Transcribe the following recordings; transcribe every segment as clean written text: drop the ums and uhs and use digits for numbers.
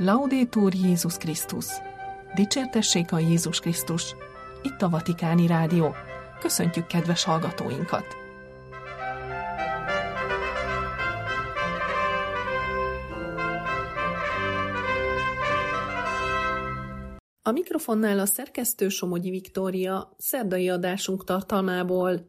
Laudetur Jézus Krisztus! Dicsértessék a Jézus Krisztus! Itt a Vatikáni Rádió. Köszöntjük kedves hallgatóinkat! A mikrofonnál a szerkesztő Somogyi Viktória, szerdai adásunk tartalmából.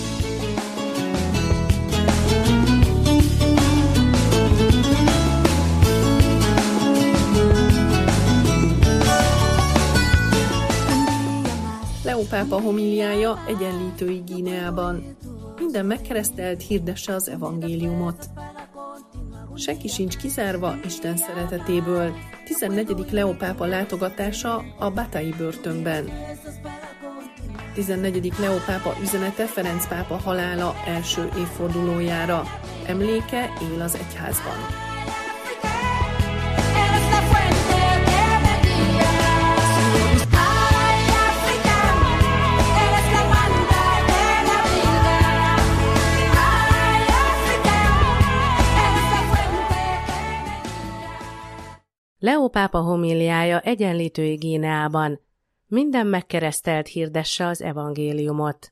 Leó pápa homíliája egyenlítői Guineában. Minden megkeresztelt hirdesse az evangéliumot. Senki sincs kizárva Isten szeretetéből. 14. Leó pápa látogatása a Batai börtönben. 14. Leó pápa üzenete Ferenc pápa halála első évfordulójára. Emléke él az egyházban. Leó pápa homíliája egyenlítői Guineában. Minden megkeresztelt hirdesse az evangéliumot.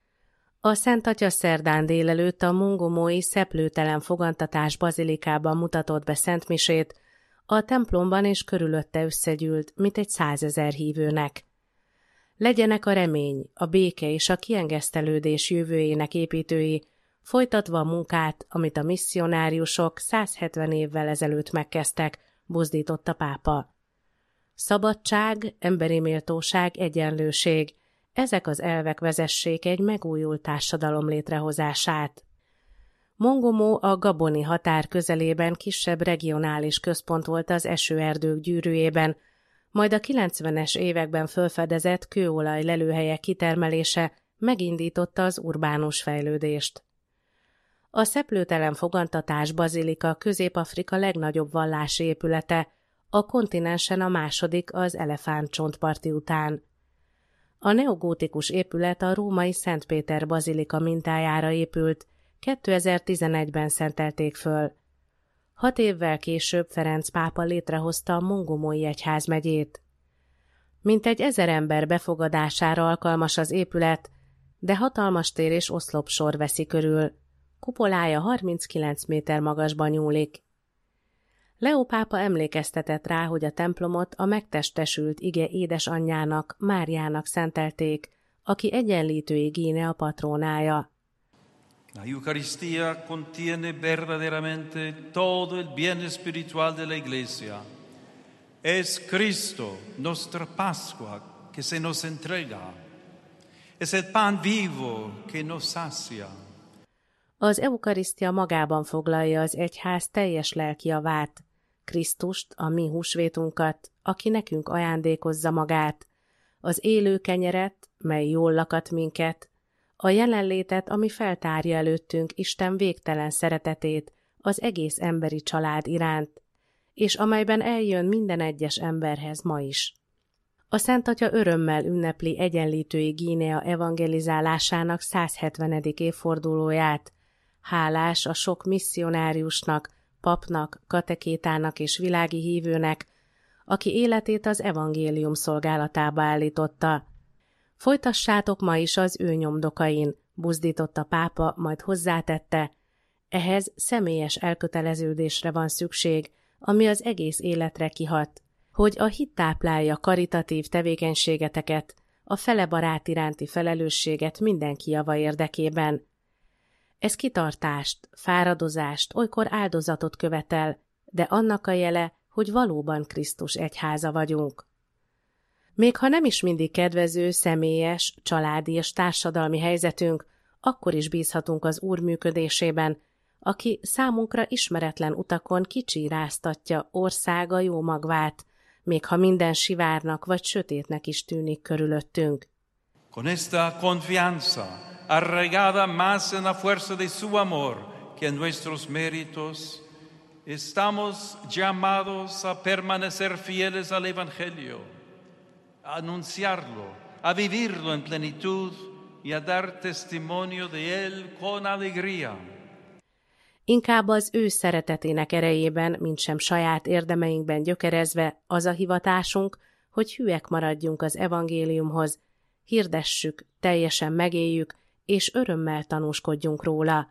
A Szent Atya szerdán délelőtt a mongomói szeplőtelen fogantatás bazilikában mutatott be szentmisét, a templomban és körülötte összegyűlt mintegy 100 000 hívőnek. Legyenek a remény, a béke és a kiengesztelődés jövőjének építői, folytatva a munkát, amit a misszionáriusok 170 évvel ezelőtt megkezdtek, buzdított a pápa. Szabadság, emberi méltóság, egyenlőség, ezek az elvek vezessék egy megújult társadalom létrehozását. Mongomó a gaboni határ közelében kisebb regionális központ volt az esőerdők gyűrűjében, majd a 90-es években felfedezett kőolaj lelőhelyek kitermelése megindította az urbánus fejlődést. A szeplőtelen fogantatás bazilika Közép-Afrika legnagyobb vallási épülete, a kontinensen a második az elefántcsontparti után. A neogótikus épület a római Szent Péter bazilika mintájára épült, 2011-ben szentelték föl. 6 évvel később Ferenc pápa létrehozta a mongomói egyházmegyét. Mintegy 1000 ember befogadására alkalmas az épület, de hatalmas tér és oszlopsor veszi körül. Kupolája 39 méter magasban nyúlik. Leó pápa emlékeztetett rá, hogy a templomot a megtestesült ige édesanyjának, Máriának szentelték, aki egyenlítői Guinea patrónája. La Eucaristía contiene verdaderamente todo el bien espiritual de la Iglesia. Es Cristo, nuestra Pascua, que se nos entrega. Es el pan vivo que nos sacia. Az eukarisztia magában foglalja az egyház teljes lelki javát, Krisztust, a mi húsvétunkat, aki nekünk ajándékozza magát, az élő kenyeret, mely jól lakat minket, a jelenlétet, ami feltárja előttünk Isten végtelen szeretetét az egész emberi család iránt, és amelyben eljön minden egyes emberhez ma is. A Szent Atya örömmel ünnepli egyenlítői Guinea evangelizálásának 170. évfordulóját, hálás a sok misszionáriusnak, papnak, katekétának és világi hívőnek, aki életét az evangélium szolgálatába állította. Folytassátok ma is az ő nyomdokain, buzdított a pápa, majd hozzátette, ehhez személyes elköteleződésre van szükség, ami az egész életre kihat, hogy a hit táplálja karitatív tevékenységeteket, a fele barát iránti felelősséget mindenki java érdekében. Ez kitartást, fáradozást, olykor áldozatot követel, de annak a jele, hogy valóban Krisztus egyháza vagyunk. Még ha nem is mindig kedvező, személyes, családi és társadalmi helyzetünk, akkor is bízhatunk az Úr működésében, aki számunkra ismeretlen utakon kicsíráztatja országa jó magvát, még ha minden sivárnak vagy sötétnek is tűnik körülöttünk. Con esta confianza, arraigada más en la fuerza de su amor que en nuestros méritos, estamos llamados a permanecer fieles al Evangelio, a anunciarlo, a vivirlo en plenitud y a dar testimonio de él con alegría. Inkább az ő szeretetének erejében, mintsem saját érdemeinkben gyökerezve az a hivatásunk, hogy hűek maradjunk az evangéliumhoz, hirdessük, teljesen megéljük, és örömmel tanúskodjunk róla.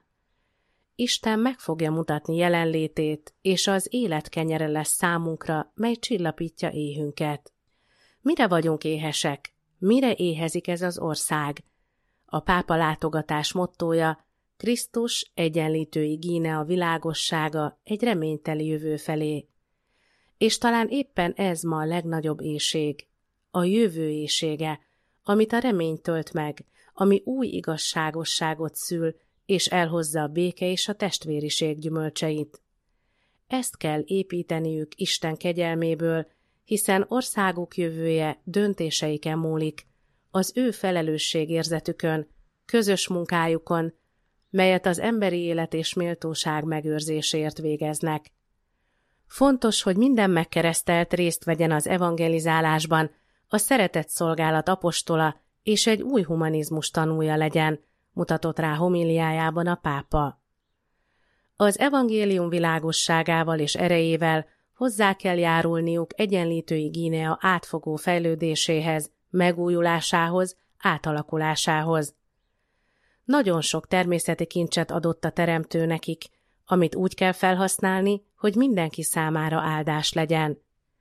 Isten meg fogja mutatni jelenlétét, és az élet kenyere lesz számunkra, mely csillapítja éhünket. Mire vagyunk éhesek? Mire éhezik ez az ország? A pápa látogatás mottója: Krisztus egyenlítői Guinea világossága egy reményteli jövő felé. És talán éppen ez ma a legnagyobb éhség, a jövő éhsége, amit a remény tölt meg, ami új igazságosságot szül, és elhozza a béke és a testvériség gyümölcseit. Ezt kell építeniük Isten kegyelméből, hiszen országuk jövője döntéseiken múlik, az ő felelősségérzetükön, közös munkájukon, melyet az emberi élet és méltóság megőrzéséért végeznek. Fontos, hogy minden megkeresztelt részt vegyen az evangelizálásban, a szeretett szolgálat apostola és egy új humanizmus tanúja legyen, mutatott rá homiliájában a pápa. Az evangélium világosságával és erejével hozzá kell járulniuk egyenlítői Guinea átfogó fejlődéséhez, megújulásához, átalakulásához. Nagyon sok természeti kincset adott a teremtő nekik, amit úgy kell felhasználni, hogy mindenki számára áldás legyen.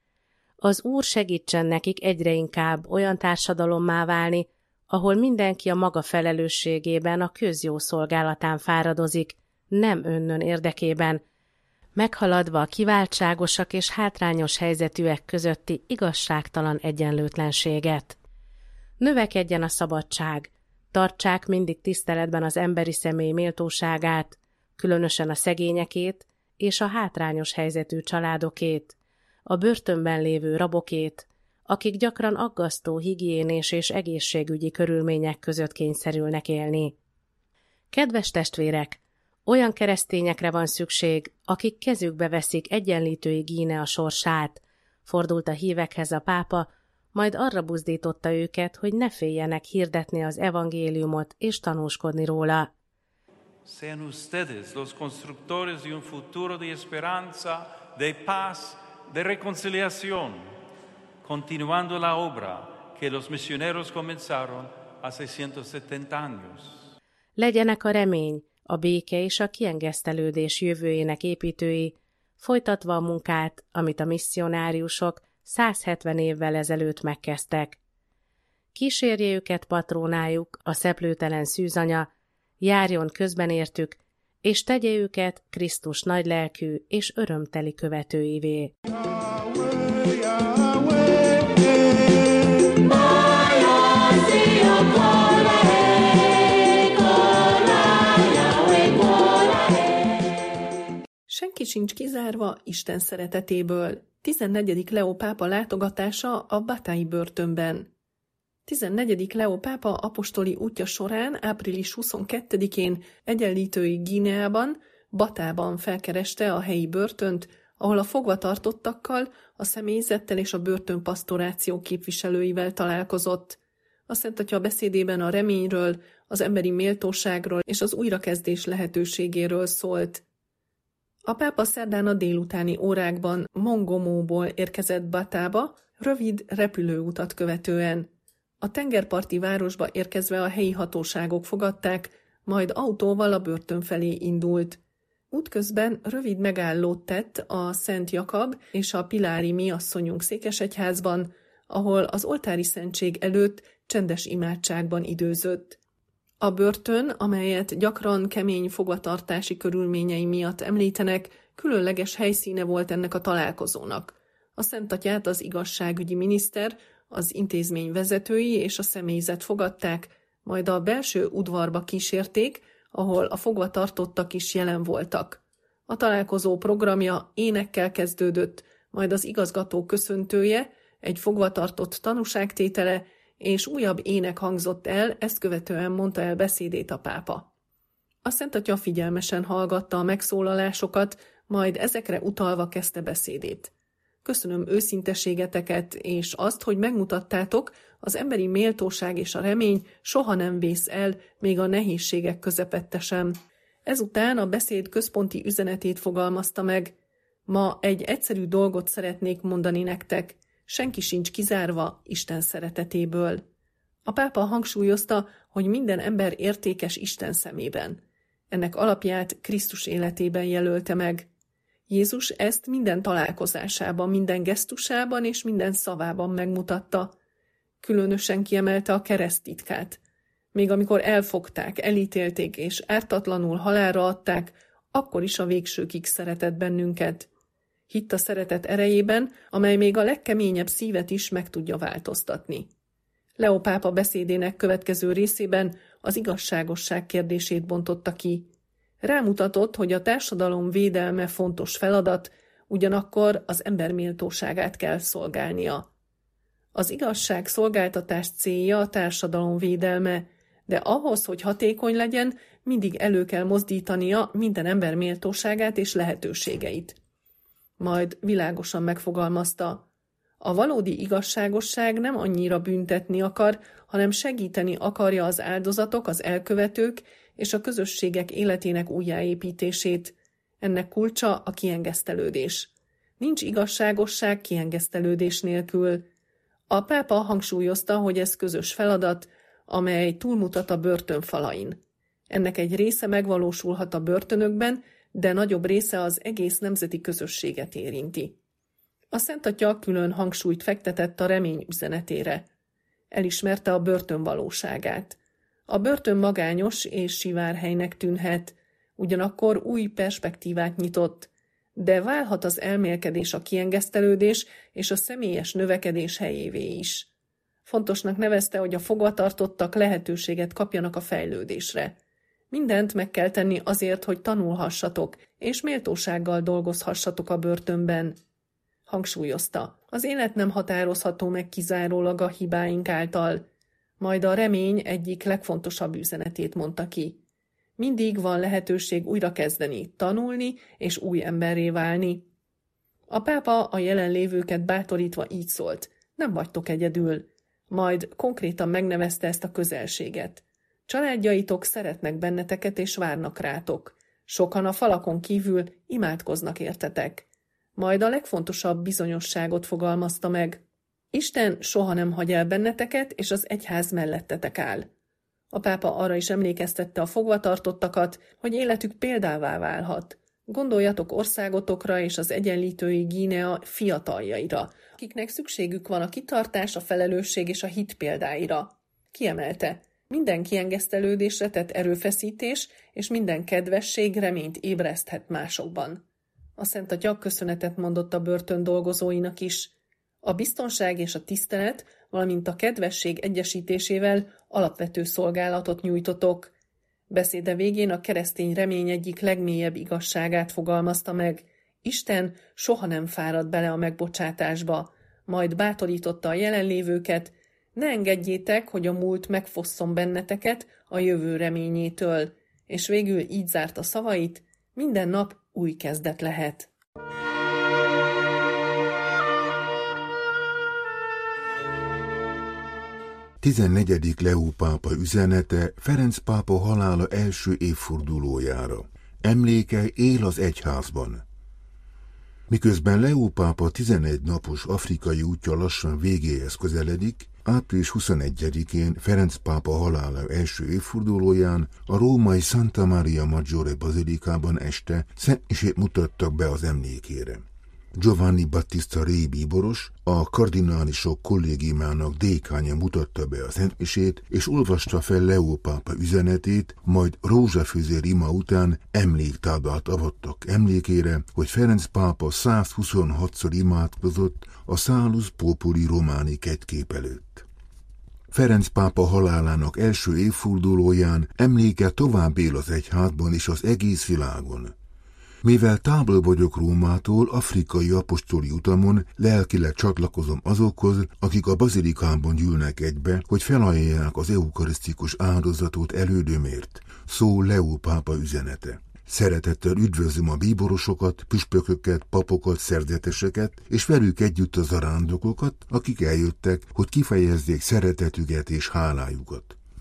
Az Úr segítsen nekik egyre inkább olyan társadalommá válni, ahol mindenki a maga felelősségében a közjó szolgálatán fáradozik, nem önnön érdekében, meghaladva a kiváltságosak és hátrányos helyzetűek közötti igazságtalan egyenlőtlenséget. Növekedjen a szabadság, tartsák mindig tiszteletben az emberi személy méltóságát, különösen a szegényekét és a hátrányos helyzetű családokét, a börtönben lévő rabokét, akik gyakran aggasztó higiénés és egészségügyi körülmények között kényszerülnek élni. Kedves testvérek, olyan keresztényekre van szükség, akik kezükbe veszik egyenlítői Guinea sorsát, fordult a hívekhez a pápa, majd arra buzdította őket, hogy ne féljenek hirdetni az evangéliumot és tanúskodni róla. Sean ustedes los constructores de un futuro de esperanza, de paz, de reconciliación, continuando la obra que los misioneros comenzaron hace 170 años. Legyenek a remény, a béke és a kiengesztelődés jövőjének építői, folytatva a munkát, amit a misszionáriusok 170 évvel ezelőtt megkezdtek. Kísérje őket patrónájuk, a szeplőtelen szűzanya, járjon közben értük, és tegye őket Krisztus nagylelkű és örömteli követőivé. Senki sincs kizárva Isten szeretetéből. 14. Leó pápa látogatása a Batai börtönben. 14. Leó pápa apostoli útja során április 22-én egyenlítői Guineában, Batában felkereste a helyi börtönt, ahol a fogvatartottakkal, a személyzettel és a börtönpasztoráció képviselőivel találkozott. A Szent Atya beszédében a reményről, az emberi méltóságról és az újrakezdés lehetőségéről szólt. A pápa szerdán a délutáni órákban Mongomóból érkezett Batába, rövid repülőutat követően. A tengerparti városba érkezve a helyi hatóságok fogadták, majd autóval a börtön felé indult. Útközben rövid megállót tett a Szent Jakab és a Pilári mi asszonyunk székesegyházban, ahol az oltári szentség előtt csendes imádságban időzött. A börtön, amelyet gyakran kemény fogvatartási körülményei miatt említenek, különleges helyszíne volt ennek a találkozónak. A Szent Atyát az igazságügyi miniszter, az intézmény vezetői és a személyzet fogadták, majd a belső udvarba kísérték, ahol a fogvatartottak is jelen voltak. A találkozó programja énekkel kezdődött, majd az igazgató köszöntője, egy fogvatartott tanúságtétele és újabb ének hangzott el, ezt követően mondta el beszédét a pápa. A Szent Atya figyelmesen hallgatta a megszólalásokat, majd ezekre utalva kezdte beszédét. Köszönöm őszinteségeteket és azt, hogy megmutattátok, az emberi méltóság és a remény soha nem vész el, még a nehézségek közepette sem. Ezután a beszéd központi üzenetét fogalmazta meg. Ma egy egyszerű dolgot szeretnék mondani nektek. Senki sincs kizárva Isten szeretetéből. A pápa hangsúlyozta, hogy minden ember értékes Isten szemében. Ennek alapját Krisztus életében jelölte meg. Jézus ezt minden találkozásában, minden gesztusában és minden szavában megmutatta. Különösen kiemelte a kereszt titkát. Még amikor elfogták, elítélték és ártatlanul halálra adták, akkor is a végsőkig szeretett bennünket. Hitt a szeretet erejében, amely még a legkeményebb szívet is meg tudja változtatni. Leó pápa beszédének következő részében az igazságosság kérdését bontotta ki. Rámutatott, hogy a társadalom védelme fontos feladat, ugyanakkor az ember méltóságát kell szolgálnia. Az igazság szolgáltatás célja a társadalom védelme, de ahhoz, hogy hatékony legyen, mindig elő kell mozdítania minden ember méltóságát és lehetőségeit. Majd világosan megfogalmazta: a valódi igazságosság nem annyira büntetni akar, hanem segíteni akarja az áldozatok, az elkövetők és a közösségek életének újjáépítését. Ennek kulcsa a kiengesztelődés. Nincs igazságosság kiengesztelődés nélkül. A pápa hangsúlyozta, hogy ez közös feladat, amely túlmutat a börtön falain. Ennek egy része megvalósulhat a börtönökben, de nagyobb része az egész nemzeti közösséget érinti. A Szent Atya külön hangsúlyt fektetett a remény üzenetére. Elismerte a börtön valóságát. A börtön magányos és sivárhelynek tűnhet, ugyanakkor új perspektívát nyitott, de válhat az elmélkedés a kiengesztelődés és a személyes növekedés helyévé is. Fontosnak nevezte, hogy a fogvatartottak lehetőséget kapjanak a fejlődésre. Mindent meg kell tenni azért, hogy tanulhassatok, és méltósággal dolgozhassatok a börtönben. Hangsúlyozta, az élet nem határozható meg kizárólag a hibáink által. Majd a remény egyik legfontosabb üzenetét mondta ki. Mindig van lehetőség újrakezdeni, tanulni és új emberré válni. A pápa a jelenlévőket bátorítva így szólt: nem vagytok egyedül. Majd konkrétan megnevezte ezt a közelséget. Családjaitok szeretnek benneteket és várnak rátok. Sokan a falakon kívül imádkoznak értetek. Majd a legfontosabb bizonyosságot fogalmazta meg. Isten soha nem hagy el benneteket, és az egyház mellettetek áll. A pápa arra is emlékeztette a fogvatartottakat, hogy életük példává válhat. Gondoljatok országotokra és az Egyenlítői Guinea fiataljaira, akiknek szükségük van a kitartás, a felelősség és a hit példáira. Kiemelte, minden kiengesztelődésre tett erőfeszítés és minden kedvesség reményt ébreszthet másokban. A Szent Atya köszönetet mondott a börtön dolgozóinak is. A biztonság és a tisztelet, valamint a kedvesség egyesítésével alapvető szolgálatot nyújtotok. Beszéde végén a keresztény remény egyik legmélyebb igazságát fogalmazta meg. Isten soha nem fárad bele a megbocsátásba, majd bátorította a jelenlévőket: ne engedjétek, hogy a múlt megfosszon benneteket a jövő reményétől, és végül így zárta szavait: minden nap új kezdet lehet. Tizennegyedik Leó pápa üzenete Ferenc pápa halála első évfordulójára. Emléke él az egyházban. Miközben Leó pápa 11 napos afrikai útja lassan végéhez közeledik, április 21-én Ferenc pápa halála első évfordulóján a római Santa Maria Maggiore bazilikában este szentmisét mutattak be az emlékére. Giovanni Battista Re bíboros, a kardinálisok kollégiumának dékánya mutatta be a szentmisét, és olvasta fel Leó pápa üzenetét, majd rózsafűzér ima után emléktáblát avattak emlékére, hogy Ferenc pápa 126-szor imádkozott a Salus Populi Romani kegykép előtt. Ferenc pápa halálának első évfordulóján emléke tovább él az egyházban és az egész világon. Mivel távol vagyok Rómától, afrikai apostoli utamon lelkileg csatlakozom azokhoz, akik a bazilikában gyűlnek egybe, hogy felajánlják az eukarisztikus áldozatot elődömért, szól Leó pápa üzenete. Szeretettel üdvözlöm a bíborosokat, püspököket, papokat, szerzeteseket, és velük együtt a zarándokokat, akik eljöttek, hogy kifejezzék szeretetüket és hálájukat.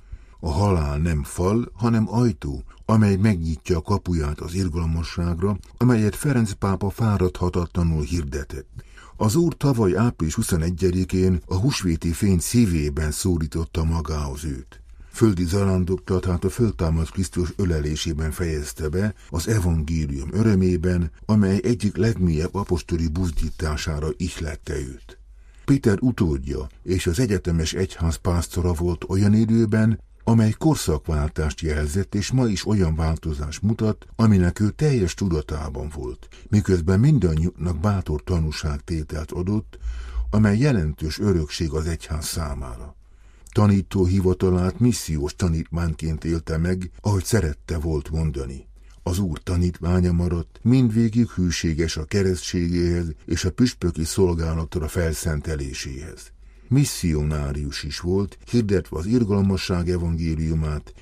A halál nem fal, hanem ajtó, amely megnyitja a kapuját az irgalmasságra, amelyet Ferenc pápa fáradhatatlanul hirdetett. Az Úr tavaly április 21-én a húsvéti fény szívében szólította magához őt. Földi zarándoklatát a föltámadt Krisztus ölelésében fejezte be, az evangélium örömében, amely egyik legmélyebb apostoli buzdítására ihlette őt. Péter utódja és az egyetemes egyház pásztora volt olyan időben, amely korszakváltást jelzett, és ma is olyan változás mutat, aminek ő teljes tudatában volt, miközben mindannyiunknak bátor tanúságtételt adott, amely jelentős örökség az egyház számára. Tanító hivatalát missziós tanítványként élte meg, ahogy szerette volt mondani. Az Úr tanítványa maradt, mindvégig hűséges a keresztségéhez és a püspöki szolgálatra felszenteléséhez. Misszionárius is volt, hirdetve az irgalmasság evangéliumát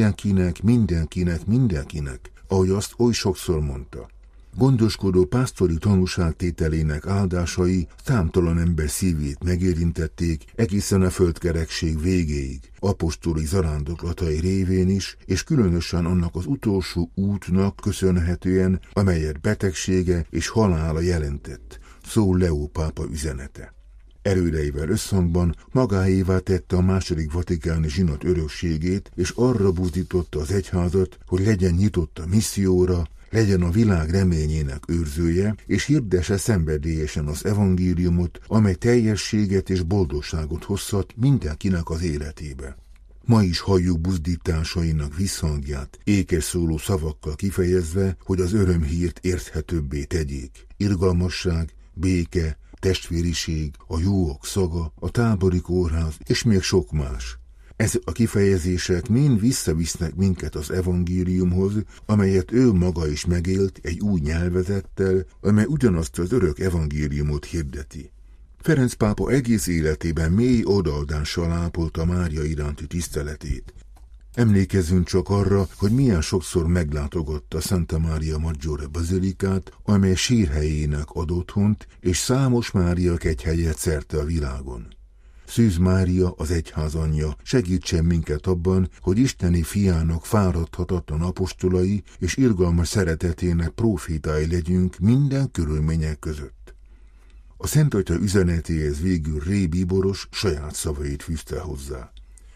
mindenkinek, ahogy azt oly sokszor mondta. Gondoskodó pásztori tanúságtételének áldásai számtalan ember szívét megérintették egészen a földkerekség végéig, apostoli zarándoklatai révén is, és különösen annak az utolsó útnak köszönhetően, amelyet betegsége és halála jelentett, szól Leó pápa üzenete. Erődeivel összhangban magáévá tette a második vatikáni zsinat örökségét, és arra buzdította az egyházat, hogy legyen nyitott a misszióra, legyen a világ reményének őrzője, és hirdesse szenvedélyesen az evangéliumot, amely teljességet és boldogságot hozhat mindenkinek az életébe. Ma is halljuk buzdításainak visszhangját, ékes szóló szavakkal kifejezve, hogy az örömhírt érthetőbbé tegyék. Irgalmasság, béke, testvériség, a jóok szaga, a tábori kórház, és még sok más. Ezek a kifejezések mind visszavisznek minket az evangéliumhoz, amelyet ő maga is megélt egy új nyelvezettel, amely ugyanazt az örök evangéliumot hirdeti. Ferenc pápa egész életében mély odaadással ápolta Mária iránti tiszteletét. Emlékezzünk csak arra, hogy milyen sokszor meglátogatta Santa Maria Maggiore bazilikát, amely sírhelyének ad otthont, és számos Mária kegyhelyet szerte a világon. Szűz Mária, az egyház anyja, segítsen minket abban, hogy isteni fiának fáradhatatlan apostolai és irgalmas szeretetének prófétái legyünk minden körülmények között. A Szent Atya üzenetéhez végül Ré Bíboros saját szavait fűzte hozzá.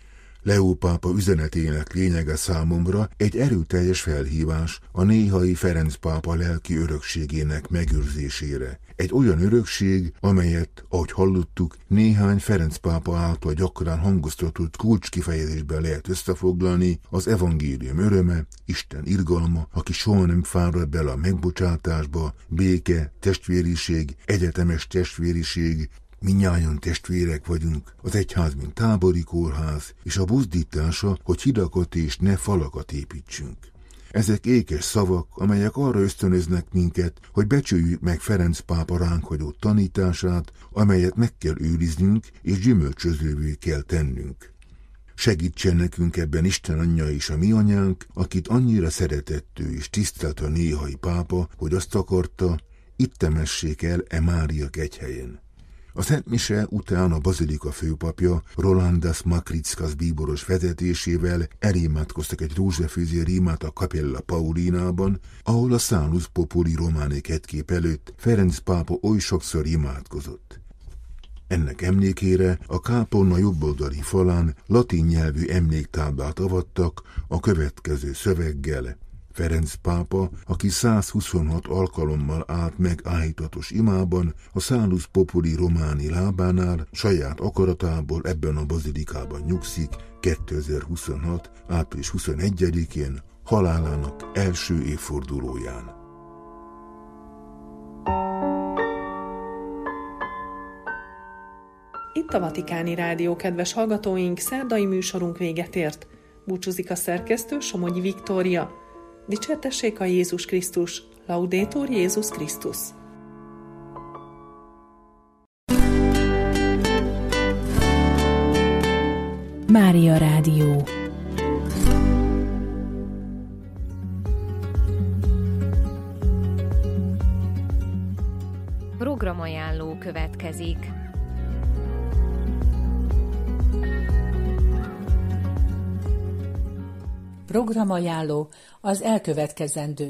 Leó pápa üzenetének lényege számomra egy erőteljes felhívás a néhai Ferenc pápa lelki örökségének megőrzésére. Egy olyan örökség, amelyet, ahogy hallottuk, néhány Ferenc pápa által gyakran hangoztatott kulcskifejezésben lehet összefoglalni: az evangélium öröme, Isten irgalma, aki soha nem fárad bele a megbocsátásba, béke, testvériség, egyetemes testvériség, mindnyájan testvérek vagyunk, az egyház mint tábori kórház, és a buzdítása, hogy hidakat és ne falakat építsünk. Ezek ékes szavak, amelyek arra ösztönöznek minket, hogy becsüljük meg Ferenc pápa ránk hagyott tanítását, amelyet meg kell őriznünk és gyümölcsözővé kell tennünk. Segítsen nekünk ebben Isten anyja és a mi anyánk, akit annyira szeretett ő és tisztelt a néhai pápa, hogy azt akarta, itt temessék el Mária kegyhelyen. A Szent Mise után a bazilika főpapja Rolandas Makrickas bíboros vezetésével elimádkoztak egy rózsafűzér imát a Capella Paulinában, ahol a Salus Populi Romani kettkép előtt Ferenc pápa oly sokszor imádkozott. Ennek emlékére a kápolna jobboldali falán latin nyelvű emléktáblát avattak a következő szöveggel: Ferenc pápa, aki 126 alkalommal állt meg áhítatos imában, a Salus Populi Romani lábánál, saját akaratából ebben a bazilikában nyugszik 2026. április 21-én, halálának első évfordulóján. Itt a Vatikáni Rádió, kedves hallgatóink, szerdai műsorunk véget ért. Búcsúzik a szerkesztő, Somogyi Viktória. Dicsértessék a Jézus Krisztus! Laudetur Jézus Krisztus! Mária Rádió. Programajánló következik. Programajánló az elkövetkezendő